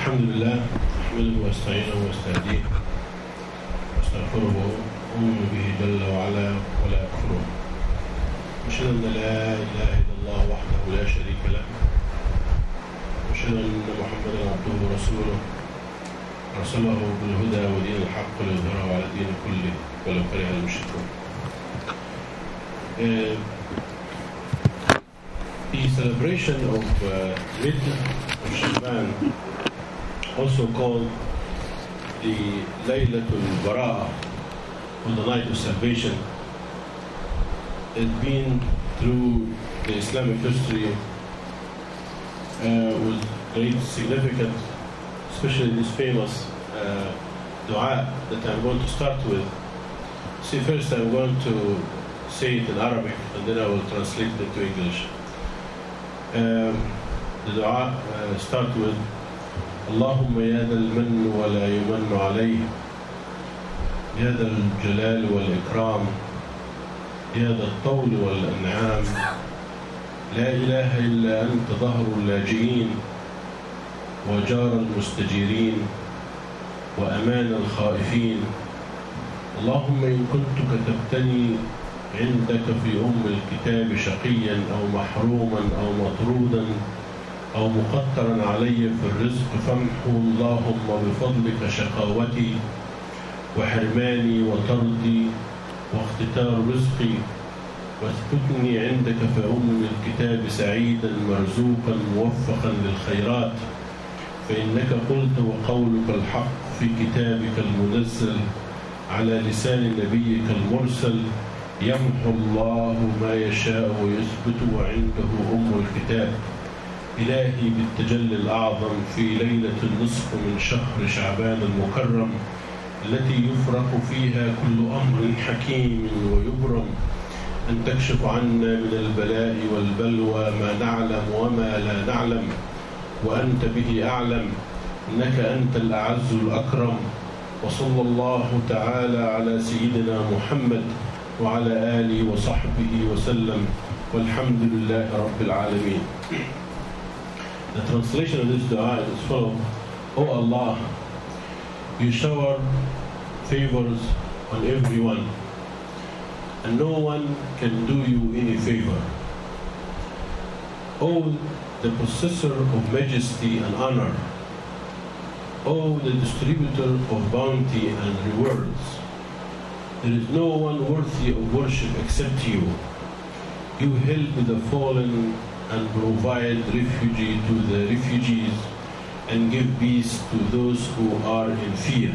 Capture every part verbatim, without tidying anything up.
الحمد لله نحمده ونستعينه ونستهديه واستغفره ونؤمن به جل وعلا ولا أكفره. أشهد أن لا إله إلا الله وحده لا شريك له، وأشهد أن محمدا عبده ورسوله أرسله بالهدى ودين الحق ليظهره على الدين كله ولو كره المشركون. Uh, the celebration of uh, mid of Shaban, also called the Laylatul Bara'ah, or the night of salvation, has been through the Islamic history uh, with great significance, especially this famous uh, dua that I'm going to start with. See, first I'm going to say it in Arabic and then I will translate it to English. Um, the dua uh, start with اللهم يا ذا المن ولا يمن عليه، يا ذا الجلال والإكرام، يا ذا الطول والأنعام، لا إله إلا أنت ظهر اللاجئين وجار المستجيرين وأمان الخائفين. اللهم إن كنت كتبتني عندك في أم الكتاب شقيا أو محروما أو مطرودا أو مقترا علي في الرزق فامحو اللهم بفضلك شقاوتي وحرماني وطردي واختتار رزقي، واثبتني عندك في أم الكتاب سعيدا مرزوقا موفقا للخيرات، فإنك قلت وقولك الحق في كتابك المنزل على لسان نبيك المرسل يمحو الله ما يشاء ويثبت وعنده أم الكتاب. إلهي بالتجلي الأعظم في ليلة النصف من شهر شعبان المكرم التي يفرق فيها كل أمر حكيم ويبرم، أن تكشف عنا من البلاء والبلوى ما نعلم وما لا نعلم، وأنت به أعلم، إنك أنت الأعز الأكرم. وصلى الله تعالى على سيدنا محمد وعلى آله وصحبه وسلم والحمد لله رب العالمين. The translation of this dua is as follows: O Allah, you shower favors on everyone, and no one can do you any favor. O the possessor of majesty and honor, O the distributor of bounty and rewards, there is no one worthy of worship except you. You help the fallen and provide refuge to the refugees and give peace to those who are in fear.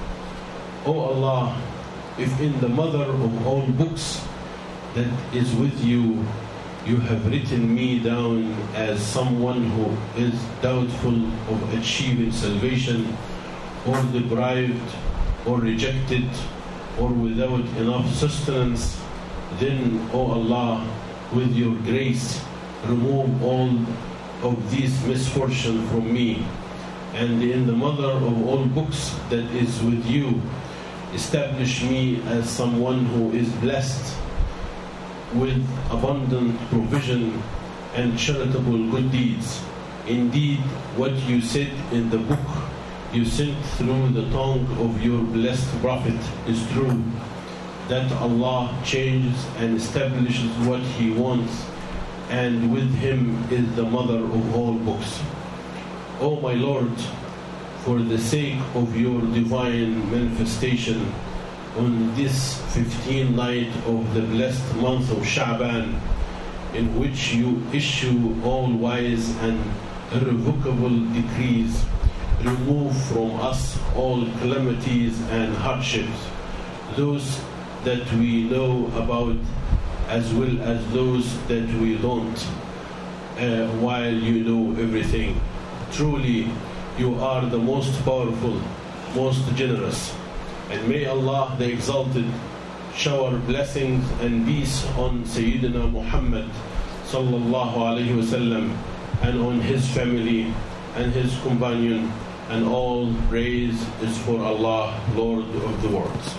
O Allah, if in the mother of all books that is with you, you have written me down as someone who is doubtful of achieving salvation, or deprived, or rejected, or without enough sustenance, then, O Allah, with your grace, remove all of these misfortune from me, and in the mother of all books that is with you, establish me as someone who is blessed with abundant provision and charitable good deeds. Indeed, what you said in the book you sent through the tongue of your blessed Prophet is true, that Allah changes and establishes what He wants, and with Him is the mother of all books. O my Lord, for the sake of your divine manifestation on this fifteenth night of the blessed month of Sha'ban, in which you issue all wise and irrevocable decrees, remove from us all calamities and hardships, those that we know about as well as those that we don't, uh, while you know everything. Truly, you are the most powerful, most generous. And may Allah the Exalted shower blessings and peace on Sayyidina Muhammad sallallahu alayhi wasallam and on his family and his companion, and all praise is for Allah, Lord of the worlds.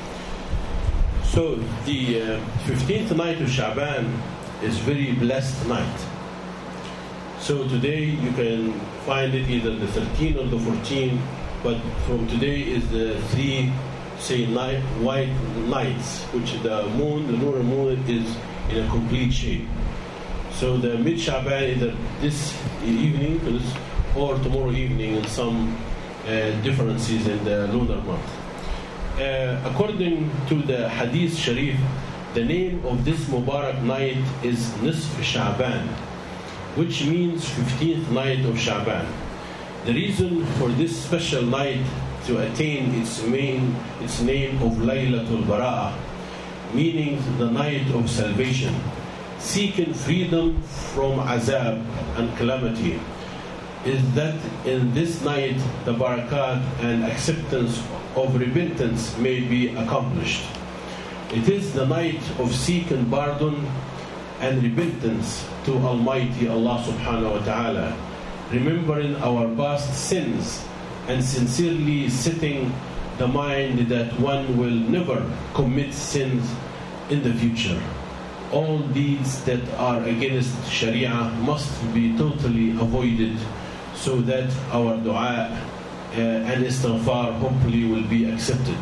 So the uh, fifteenth night of Sha'ban is very blessed night. So today you can find it either the thirteenth or the fourteenth, but from today is the three, say, night, white nights, which the moon, the lunar moon, is in a complete shape. So the mid-Sha'ban either this evening or tomorrow evening in some uh, differences in the lunar month. Uh, according to the Hadith Sharif, the name of this Mubarak night is Nisf Sha'ban, which means fifteenth night of Sha'ban. The reason for this special night to attain its main its name of Laylatul Bara'ah, meaning the night of salvation, seeking freedom from azab and calamity, is that in this night the barakat and acceptance of repentance may be accomplished. It is the night of seeking pardon and repentance to Almighty Allah subhanahu wa ta'ala, remembering our past sins and sincerely setting the mind that one will never commit sins in the future. All deeds that are against Sharia must be totally avoided so that our dua uh, and istighfar hopefully will be accepted.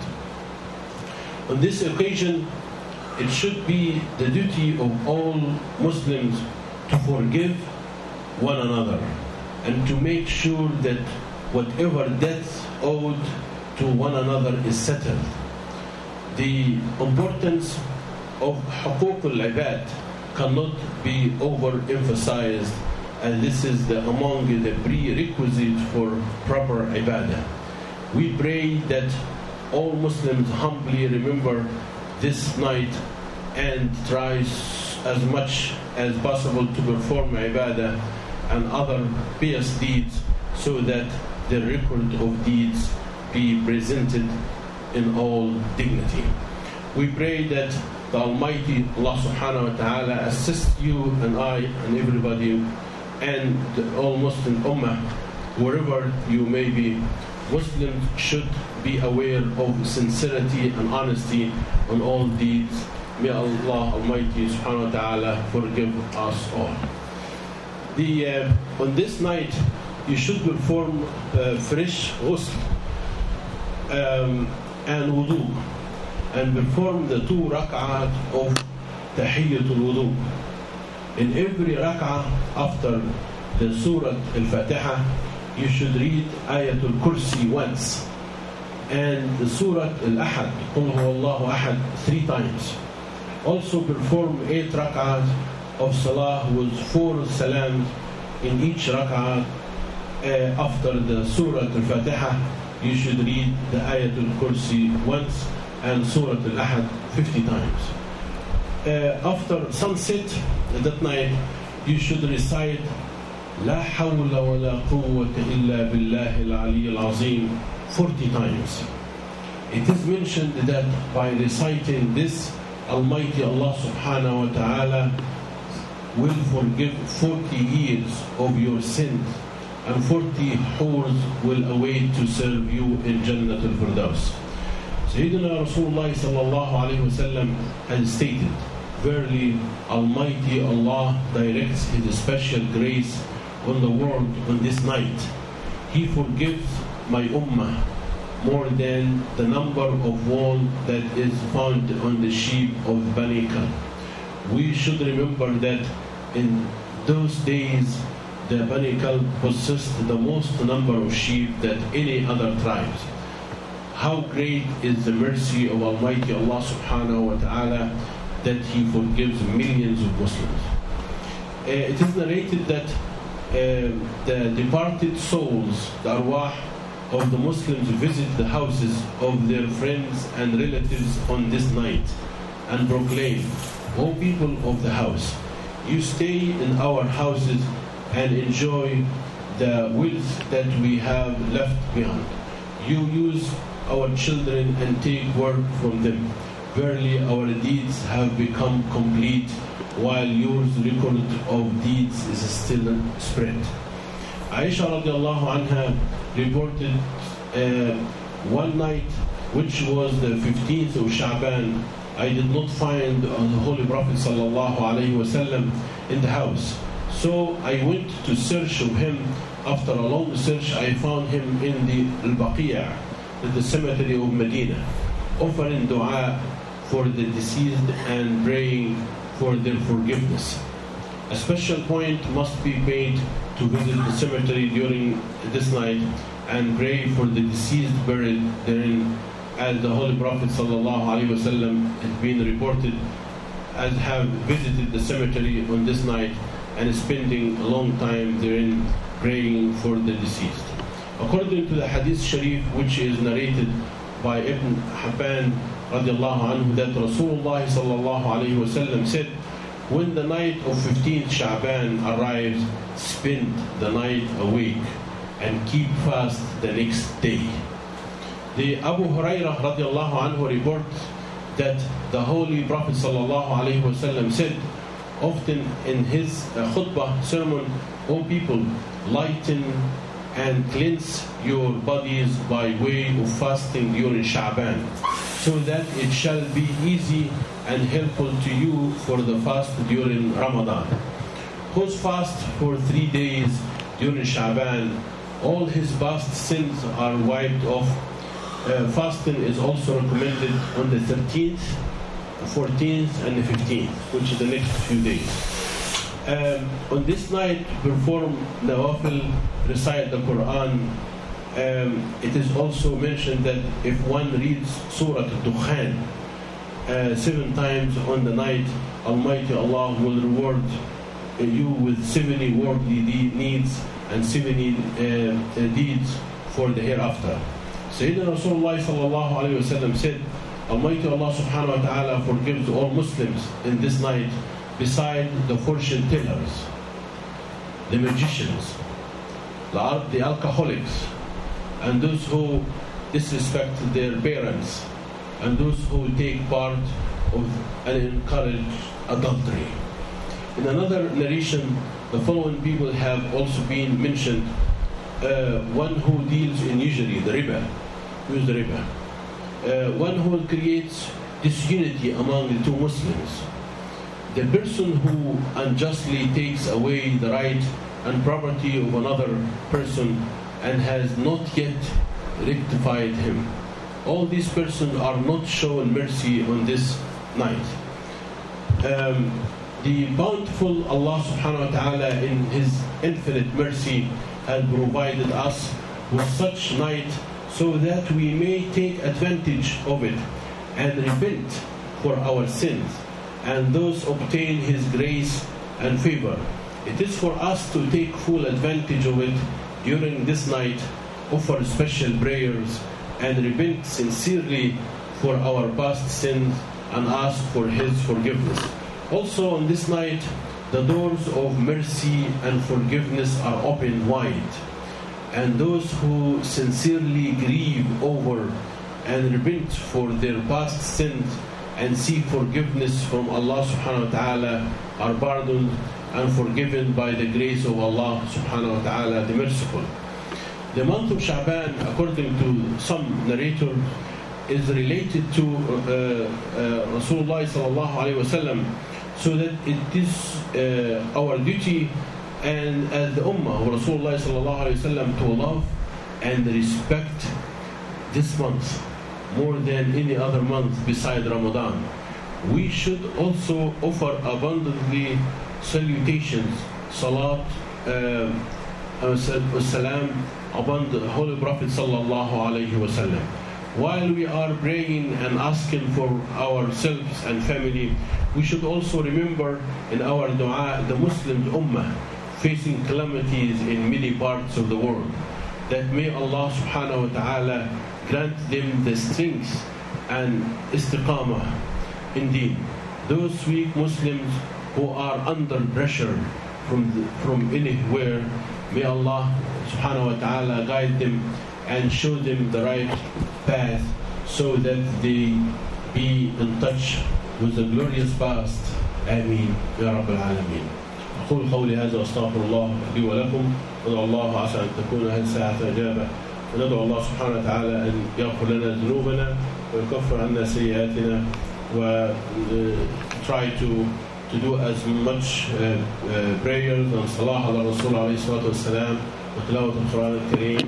On this occasion, it should be the duty of all Muslims to forgive one another and to make sure that whatever debts owed to one another is settled. The importance of Huquq al-Ibad cannot be overemphasized, and this is the, among the prerequisites for proper ibadah. We pray that all Muslims humbly remember this night and try as much as possible to perform ibadah and other pious deeds so that the record of deeds be presented in all dignity. We pray that the Almighty Allah subhanahu wa ta'ala assist you and I and everybody and all Muslim Ummah, wherever you may be. Muslims should be aware of sincerity and honesty on all deeds. May Allah Almighty subhanahu wa ta'ala forgive us all. The, uh, on this night, you should perform uh, fresh ghusl um, and wudu, and perform the two rak'at of tahiyyatul wudu. In every rak'ah after the Surah Al-Fatiha, you should read Ayatul Kursi once, and the Surah Al-Ahad, Qul Huwallahu Ahad, three times. Also perform eight rak'ahs of salah with four salams in each rak'ah. Uh, after the Surah Al-Fatiha, you should read the Ayatul Kursi once and Surah Al-Ahad fifty times. Uh, after sunset that night, you should recite La hawla wa la quwwata illa billahi al-ali al-azim forty times. It is mentioned that by reciting this, Almighty Allah subhanahu wa ta'ala will forgive forty years of your sins, and forty hurs will await to serve you in Jannat al-Firdaus. Sayyidina Rasulullah sallallahu alayhi wa sallam has stated, verily Almighty Allah directs His special grace on the world on this night. He forgives my ummah more than the number of wool that is found on the sheep of Bani Kalb. We should remember that in those days the Bani Kalb possessed the most number of sheep than any other tribes. How great is the mercy of Almighty Allah subhanahu wa ta'ala that He forgives millions of Muslims. Uh, it is narrated that uh, the departed souls, the arwah of the Muslims, visit the houses of their friends and relatives on this night and proclaim, O people of the house, you stay in our houses and enjoy the wealth that we have left behind. You use our children and take work from them. Verily our deeds have become complete, while yours record of deeds is still spread. Aisha radiallahu anha reported uh, one night, which was the fifteenth of Sha'ban, I did not find the Holy Prophet sallallahu alaihi wasallam in the house. So I went to search of him. After a long search, I found him in the Al-Baqi', the cemetery of Medina, offering dua for the deceased and praying for their forgiveness. A special point must be paid to visit the cemetery during this night and pray for the deceased buried therein, as the Holy Prophet sallallahu alaihi wasallam has been reported as have visited the cemetery on this night and spending a long time therein praying for the deceased. According to the Hadith Sharif, which is narrated by Ibn Hibban radiallahu anhu, that Rasulullah sallallahu alaihi wasallam said, when the night of fifteenth Sha'ban arrives, spend the night awake and keep fast the next day. The Abu Hurairah radiallahu anhu reports that the Holy Prophet sallallahu alaihi wasallam said often in his uh, khutbah sermon, O people, lighten and cleanse your bodies by way of fasting during Sha'ban, so that it shall be easy and helpful to you for the fast during Ramadan. Whose fast for three days during Sha'ban, all his past sins are wiped off. Uh, fasting is also recommended on the thirteenth, fourteenth and the fifteenth, which is the next few days. Um, on this night, perform nawafil, recite the Quran. Um, it is also mentioned that if one reads Surah Al-Dukhan uh, seven times on the night, Almighty Allah will reward uh, you with seventy worldly de- needs and seventy uh, uh, deeds for the hereafter. Sayyidina Rasulullah sallallahu alayhi wa sallam said, Almighty Allah subhanahu wa ta'ala forgives all Muslims in this night, beside the fortune tellers, the magicians, the, the alcoholics, and those who disrespect their parents, and those who take part of and encourage adultery. In another narration, the following people have also been mentioned. Uh, one who deals in usury, the riba, who is the riba. Uh, one who creates disunity among the two Muslims. The person who unjustly takes away the right and property of another person and has not yet rectified him. All these persons are not shown mercy on this night. Um, the bountiful Allah subhanahu wa ta'ala in His infinite mercy has provided us with such night so that we may take advantage of it and repent for our sins and thus obtain His grace and favor. It is for us to take full advantage of it during this night, offer special prayers and repent sincerely for our past sins and ask for His forgiveness. Also on this night, the doors of mercy and forgiveness are open wide, and those who sincerely grieve over and repent for their past sins and seek forgiveness from Allah subhanahu wa ta'ala are pardoned and forgiven by the grace of Allah subhanahu wa ta'ala, the merciful. The month of Sha'ban, according to some narrators, is related to uh, uh, Rasulullah sallallahu alayhi wa sallam, so that it is uh, our duty and as the ummah of Rasulullah sallallahu alayhi wa sallam to love and respect this month more than any other month beside Ramadan. We should also offer abundantly salutations, salat, uh, salam upon the Holy Prophet sallallahu alayhi wa sallam. While we are praying and asking for ourselves and family, we should also remember in our dua the Muslim ummah facing calamities in many parts of the world, that may Allah subhanahu wa ta'ala grant them the strength and istiqamah. Indeed, those weak Muslims who are under pressure from the, from anywhere, may Allah subhanahu wa ta'ala guide them and show them the right path so that they be in touch with the glorious past. Ameen Ya Rabbal Alameen. أقول قولي هذا وأستغفر الله لي ولكم وأدعو الله عسى أن تكون هذه الساعة إجابة وندعو الله سبحانه وتعالى أن يغفر لنا ذنوبنا ويكفر عنا سيئاتنا و try to to do as much uh, uh, prayers and salah ala Rasul alayhi salatu wasalam, وتلاوة القرآن الكريم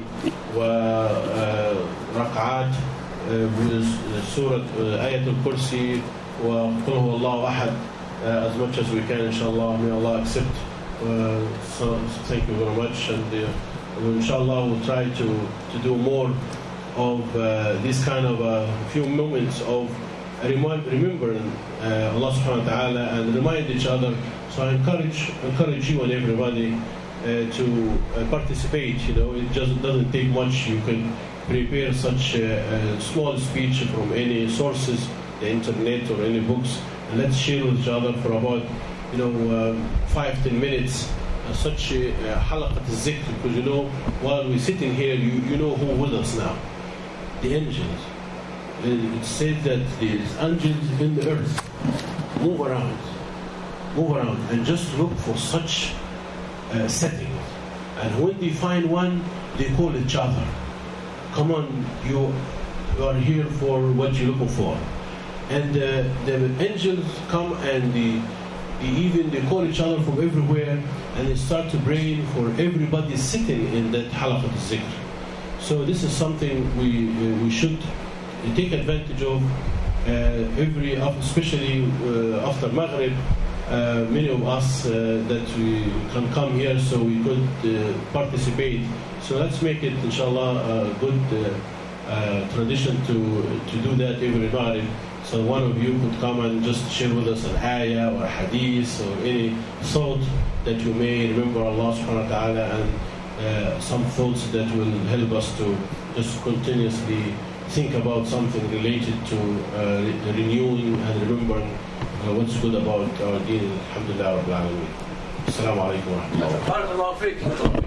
وركعات بسورة آية الكرسي وقل هو الله أحد as much as we can, inshallah. May Allah accept. Uh, so, so thank you very much, and uh, inshallah we'll try to, to do more of uh, this kind of a uh, few moments of remind, remembering uh, Allah subhanahu wa ta'ala and remind each other. So I encourage encourage you and everybody uh, to uh, participate. You know, it just doesn't take much. You can prepare such a, a small speech from any sources, the internet or any books, and let's share with each other for about, you know, uh, five, ten minutes. Uh, such a halaqat al-zikr, because you know, while we're sitting here, you, you know who with us now. The angels. It said that these angels in the earth move around, move around, and just look for such uh, settings. And when they find one, they call each other. Come on, you, you are here for what you're looking for. And uh, the angels come and they, they even they call each other from everywhere, and they start to pray for everybody sitting in that halaqat al-zikr. So this is something we uh, we should take advantage of uh, every, especially uh, after Maghrib. Uh, many of us uh, that we can come here so we could uh, participate. So let's make it, inshallah, a good uh, uh, tradition to to do that every Maghrib. So one of you could come and just share with us an ayah or a hadith or any thought that you may remember Allah subhanahu wa ta'ala, and uh, some thoughts that will help us to just continuously think about something related to uh, renewing and remembering uh, what's good about our deen. Alhamdulillah Rabbil Alameen. Assalamu alaikum wa rahmatullah.